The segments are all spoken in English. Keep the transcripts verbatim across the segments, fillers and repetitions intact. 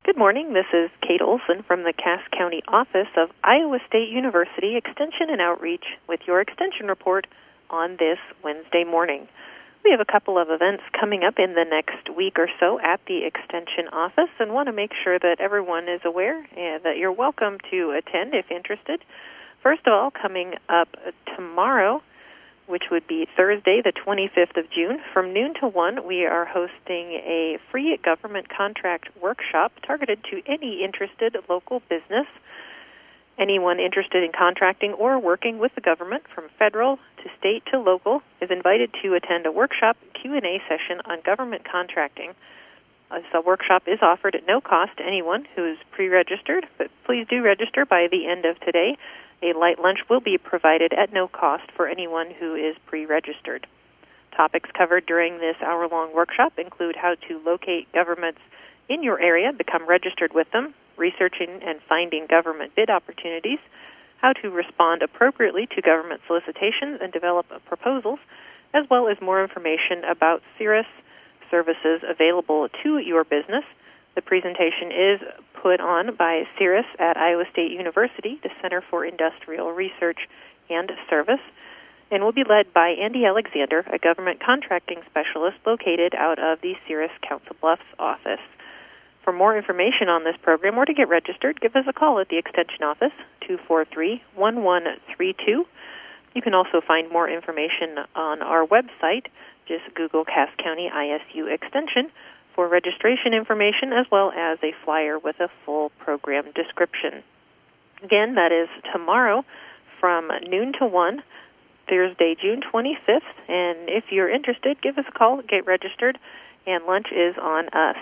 Good morning. This is Kate Olson from the Cass County office of Iowa State University Extension and Outreach with your Extension report on this Wednesday morning. We have a couple of events coming up in the next week or so at the Extension office and want to make sure that everyone is aware and that you're welcome to attend if interested. First of all, coming up tomorrow, which would be Thursday, the twenty-fifth of June, from noon to one, we are hosting a free government contract workshop targeted to any interested local business. Anyone interested in contracting or working with the government, from federal to state to local, is invited to attend a workshop Q and A session on government contracting. The workshop is offered at no cost to anyone who is pre-registered, but please do register by the end of today. A light lunch will be provided at no cost for anyone who is pre-registered. Topics covered during this hour-long workshop include how to locate governments in your area, become registered with them, researching and finding government bid opportunities, how to respond appropriately to government solicitations and develop proposals, as well as more information about CIRRUS services available to your business. The presentation is put on by CIRRUS at Iowa State University, the Center for Industrial Research and Service, and will be led by Andy Alexander, a government contracting specialist located out of the CIRRUS Council Bluffs office. For more information on this program or to get registered, give us a call at the Extension office, two four three, one one three two. You can also find more information on our website. Just Google Cass County I S U Extension for registration information, as well as a flyer with a full program description. Again, that is tomorrow from noon to one, Thursday, June twenty-fifth. And if you're interested, give us a call, get registered, and lunch is on us.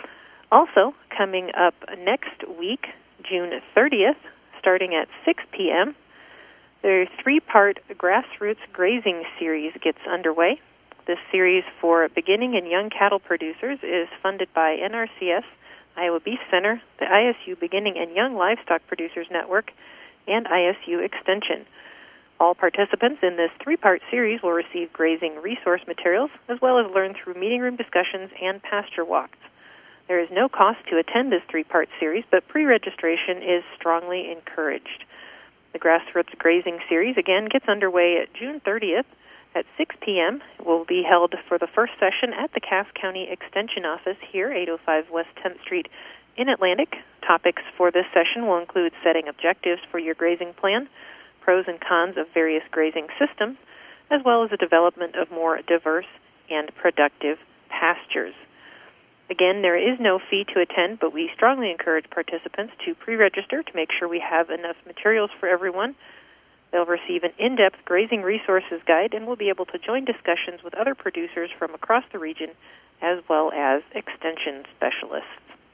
Also, coming up next week, June thirtieth, starting at six p.m., the three-part Grassroots Grazing series gets underway. This series for beginning and young cattle producers is funded by N R C S, Iowa Beef Center, the I S U Beginning and Young Livestock Producers Network, and I S U Extension. All participants in this three-part series will receive grazing resource materials, as well as learn through meeting room discussions and pasture walks. There is no cost to attend this three-part series, but pre-registration is strongly encouraged. The Grassroots Grazing series, again, gets underway at June thirtieth. At six p.m., it will be held for the first session at the Cass County Extension office here, eight oh five West tenth Street in Atlantic. Topics for this session will include setting objectives for your grazing plan, pros and cons of various grazing systems, as well as the development of more diverse and productive pastures. Again, there is no fee to attend, but we strongly encourage participants to pre-register to make sure we have enough materials for everyone. They'll receive an in-depth grazing resources guide and will be able to join discussions with other producers from across the region, as well as extension specialists.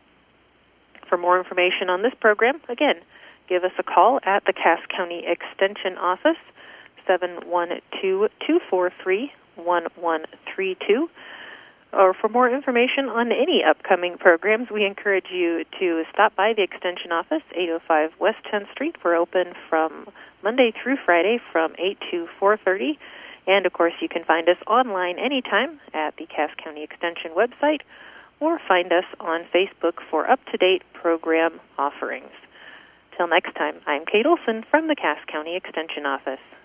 For more information on this program, again, give us a call at the Cass County Extension office, seven one two, two four three, one one three two. Or for more information on any upcoming programs, we encourage you to stop by the Extension office, eight oh five West tenth Street. We're open from Monday through Friday from eight to four thirty. And, of course, you can find us online anytime at the Cass County Extension website or find us on Facebook for up-to-date program offerings. Till next time, I'm Kate Olson from the Cass County Extension office.